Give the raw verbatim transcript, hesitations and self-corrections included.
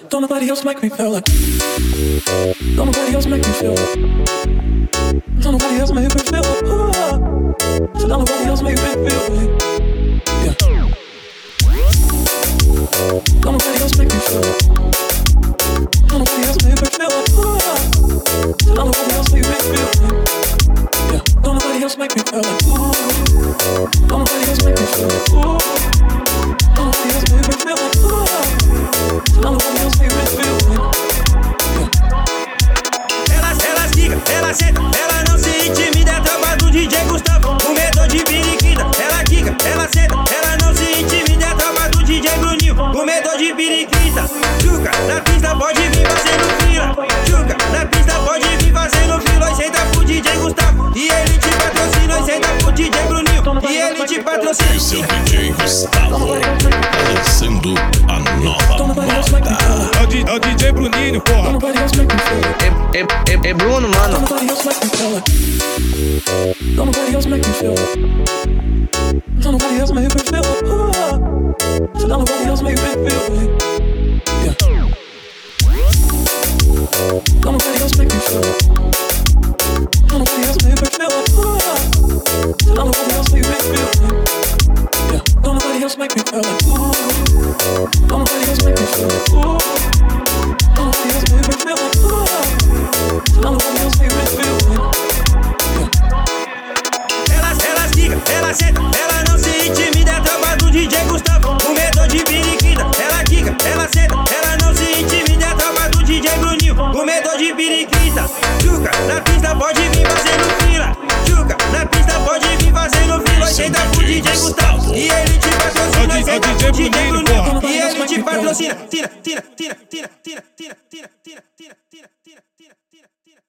Don't nobody else make me feel like. Don't nobody else make me feel like. Don't nobody else make me feel like. Ooh, so don't nobody else make me feel like. Yeah. Don't nobody else make me feel like. Don't nobody else make me feel like. Ooh, so don't nobody else make me feel like. Yeah. Don't nobody else make me feel like. Ooh, don't nobody else make me feel like. Ooh, don't nobody else make me feel like. Ooh, so don't nobody else make me feel like. Ela, ela quica, ela senta, ela não se intimida. É a tropa do D J Gustavo, o medo de periquita. Ela quica, ela senta, ela não se intimida. É a tropa do D J Bruninho, o medo de periquita. Chuca, na pista pode vir fazendo fila. Chuca, na pista pode vir fazendo fila. E senta pro D J Gustavo, e ele te patrocina. E senta pro D J Bruninho, e ele te patrocina. Esse é o D J Gustavo, lançando a nova moda. É o, D, é o D J Bruninho, porra. É, é, é, é Bruno, mano. Don't nobody else make me feel like. Don't nobody else make me feel like. Don't nobody else make me feel like. Ooh, so don't nobody else make me feel like. Yeah. Don't nobody else make me feel like. Don't nobody else make me feel like. Ooh, so don't nobody else make me feel like. Yeah. Don't nobody else make me feel like. Ooh, don't nobody else make me feel like. Ooh, don't nobody else make me feel like. Ooh, so don't nobody else make me feel like. Ela, ela quica, ela senta, ela não se intimida. É a tropa do D J Gustavo, o medo de periquita. Ela quica, ela senta, ela não se intimida. É a tropa do D J Bruninho, o medo de periquita. Chuca, na pista pode vir fazendo fila. Chuca, na pista pode vir fazendo fila. E senta pro D J Gustavo, e ele te patrocina. E senta pro D J Bruninho, e ele te patrocina. Tira, tira, tira, tira, tira, tira, tira, tira, tira, tira, tira, tira, tira.